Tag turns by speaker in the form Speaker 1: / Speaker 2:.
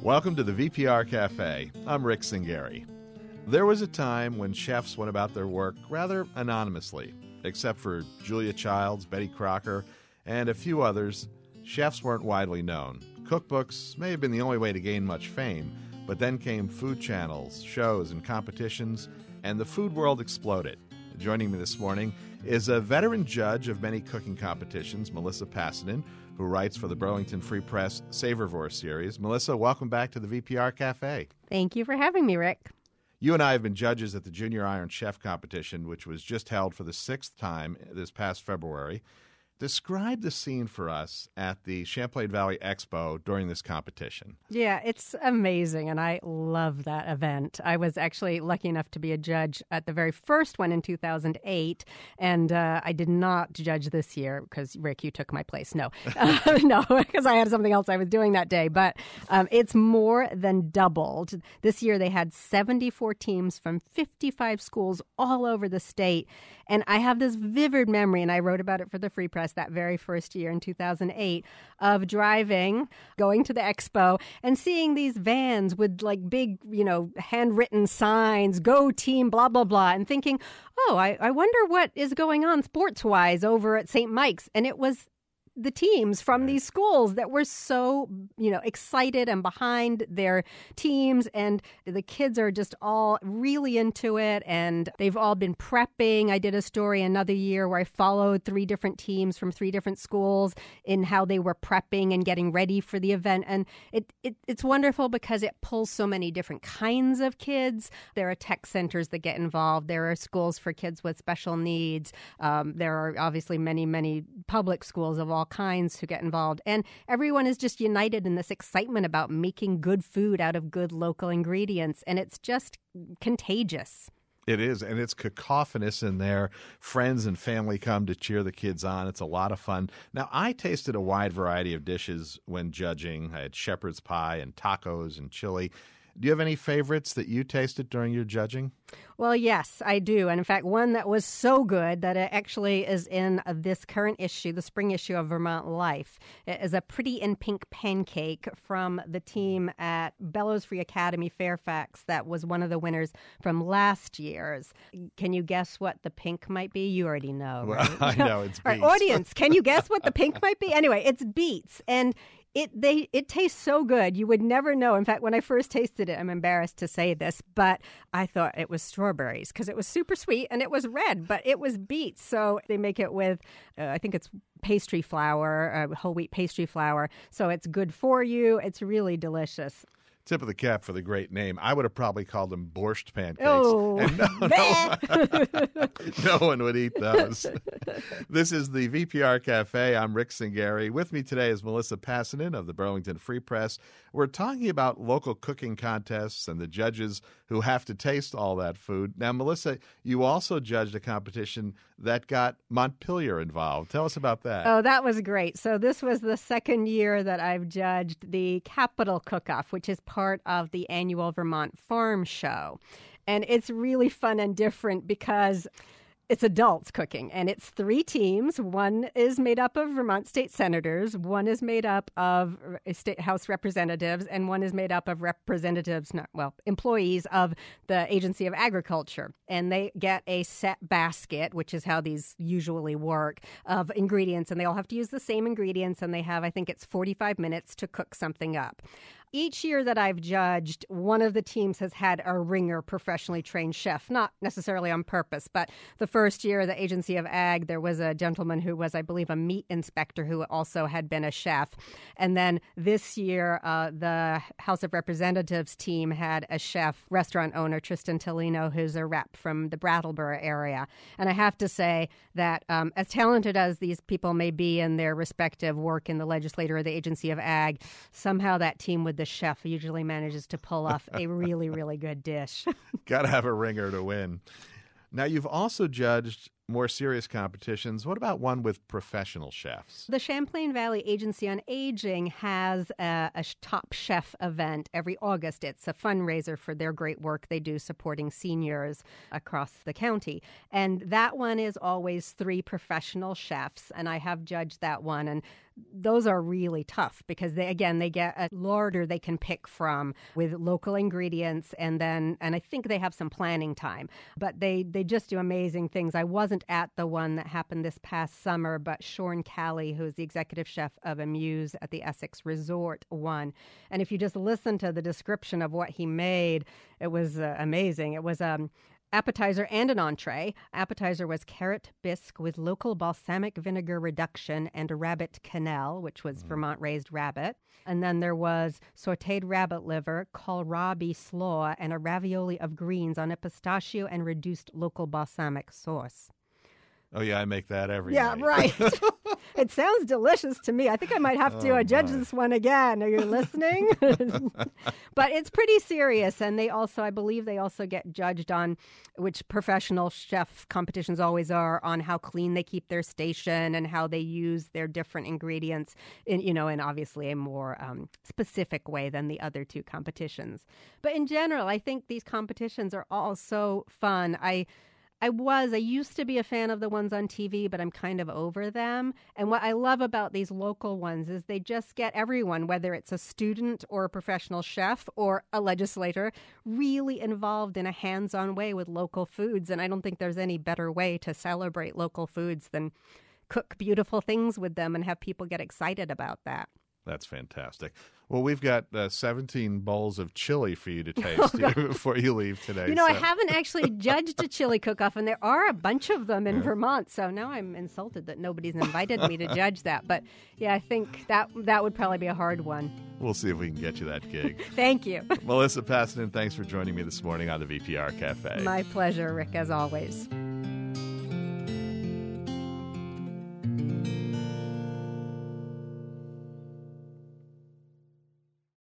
Speaker 1: Welcome to the VPR Cafe. I'm Rick Singari. There was a time when chefs went about their work rather anonymously. Except for Julia Childs, Betty Crocker, and a few others, chefs weren't widely known. Cookbooks may have been the only way to gain much fame, but then came food channels, shows, and competitions, and the food world exploded. Joining me this morning is a veteran judge of many cooking competitions, Melissa Passanen, who writes for the Burlington Free Press Savorvore series. Melissa, welcome back to the VPR Cafe.
Speaker 2: Thank you for having me, Rick.
Speaker 1: You and I have been judges at the Junior Iron Chef competition, which was just held for the 6th time this past February. Describe the scene for us at the Champlain Valley Expo during this competition.
Speaker 2: Yeah, it's amazing, and I love that event. I was actually lucky enough to be a judge at the very first one in 2008, and I did not judge this year because, Rick, you took my place. No, no, because I had something else I was doing that day, but it's more than doubled. This year they had 74 teams from 55 schools all over the state, and I have this vivid memory, and I wrote about it for the Free Press that very first year in 2008, of driving, going to the expo, and seeing these vans with like big, handwritten signs, go team, blah, blah, blah, and thinking, I wonder what is going on sports-wise over at St. Mike's. And it was the teams from these schools that were so, excited and behind their teams. And the kids are just all really into it. And they've all been prepping. I did a story another year where I followed 3 different teams from 3 different schools in how they were prepping and getting ready for the event. And it's wonderful because it pulls so many different kinds of kids. There are tech centers that get involved. There are schools for kids with special needs. There are obviously many, many public schools of all kinds who get involved. And everyone is just united in this excitement about making good food out of good local ingredients. And it's just contagious.
Speaker 1: It is, and it's cacophonous in there. Friends and family come to cheer the kids on. It's a lot of fun. Now, I tasted a wide variety of dishes when judging. I had shepherd's pie and tacos and chili. Do you have any favorites that you tasted during your judging?
Speaker 2: Well, yes, I do. And in fact, one that was so good that it actually is in this current issue, the spring issue of Vermont Life. It is a pretty in pink pancake from the team at Bellows Free Academy Fairfax that was one of the winners from last year's. Can you guess what the pink might be? You already know, right?
Speaker 1: Well, I know it's beets.
Speaker 2: Our audience, can you guess what the pink might be? Anyway, it's beets. And it tastes so good. You would never know. In fact, when I first tasted it, I'm embarrassed to say this, but I thought it was strawberries because it was super sweet and it was red, but it was beets. So they make it with, I think it's pastry flour, whole wheat pastry flour. So it's good for you. It's really delicious.
Speaker 1: Tip of the cap for the great name. I would have probably called them borscht pancakes.
Speaker 2: Oh,
Speaker 1: and no one would eat those. This is the VPR Cafe. I'm Rick Singari. With me today is Melissa Passanen of the Burlington Free Press. We're talking about local cooking contests and the judges who have to taste all that food. Now, Melissa, you also judged a competition that got Montpelier involved. Tell us about that.
Speaker 2: Oh, that was great. So this was the second year that I've judged the Capital Cook-Off, which is part of the annual Vermont Farm Show. And it's really fun and different because it's adults cooking, and it's 3 teams. One is made up of Vermont state senators, one is made up of state house representatives, and one is made up of employees of the Agency of Agriculture. And they get a set basket, which is how these usually work, of ingredients, and they all have to use the same ingredients, and they have, I think it's 45 minutes to cook something up. Each year that I've judged, one of the teams has had a ringer professionally trained chef, not necessarily on purpose, but the first year, the Agency of Ag, there was a gentleman who was, I believe, a meat inspector who also had been a chef. And then this year, the House of Representatives team had a chef, restaurant owner, Tristan Tolino, who's a rep from the Brattleboro area. And I have to say that as talented as these people may be in their respective work in the legislature or the Agency of Ag, somehow that team with the chef usually manages to pull off a really, really good dish.
Speaker 1: Got to have a ringer to win. Now, you've also judged more serious competitions. What about one with professional chefs?
Speaker 2: The Champlain Valley Agency on Aging has a Top Chef event every August. It's a fundraiser for their great work they do supporting seniors across the county. And that one is always 3 professional chefs, and I have judged that one. And those are really tough because they get a larder they can pick from with local ingredients, and I think they have some planning time. But they just do amazing things. I wasn't at the one that happened this past summer, but Sean Calley, who's the executive chef of Amuse at the Essex Resort, won. And if you just listen to the description of what he made, it was amazing. It was appetizer and an entree. Appetizer was carrot bisque with local balsamic vinegar reduction and a rabbit quenelle, which was Vermont-raised rabbit. And then there was sautéed rabbit liver, kohlrabi slaw, and a ravioli of greens on a pistachio and reduced local balsamic sauce.
Speaker 1: Oh, yeah, I make that every
Speaker 2: Yeah,
Speaker 1: night.
Speaker 2: right. It sounds delicious to me. I think I might have to judge this one again. Are you listening? But it's pretty serious. And I believe they also get judged on, which professional chef competitions always are, on how clean they keep their station and how they use their different ingredients in obviously a more specific way than the other two competitions. But in general, I think these competitions are all so fun. I used to be a fan of the ones on TV, but I'm kind of over them. And what I love about these local ones is they just get everyone, whether it's a student or a professional chef or a legislator, really involved in a hands-on way with local foods. And I don't think there's any better way to celebrate local foods than cook beautiful things with them and have people get excited about that.
Speaker 1: That's fantastic. Well, we've got 17 bowls of chili for you to taste here before you leave today.
Speaker 2: I haven't actually judged a chili cook-off, and there are a bunch of them in Vermont, so now I'm insulted that nobody's invited me to judge that. But, yeah, I think that would probably be a hard one.
Speaker 1: We'll see if we can get you that gig.
Speaker 2: Thank you.
Speaker 1: Melissa Passenden, thanks for joining me this morning on the VPR Cafe.
Speaker 2: My pleasure, Rick, as always.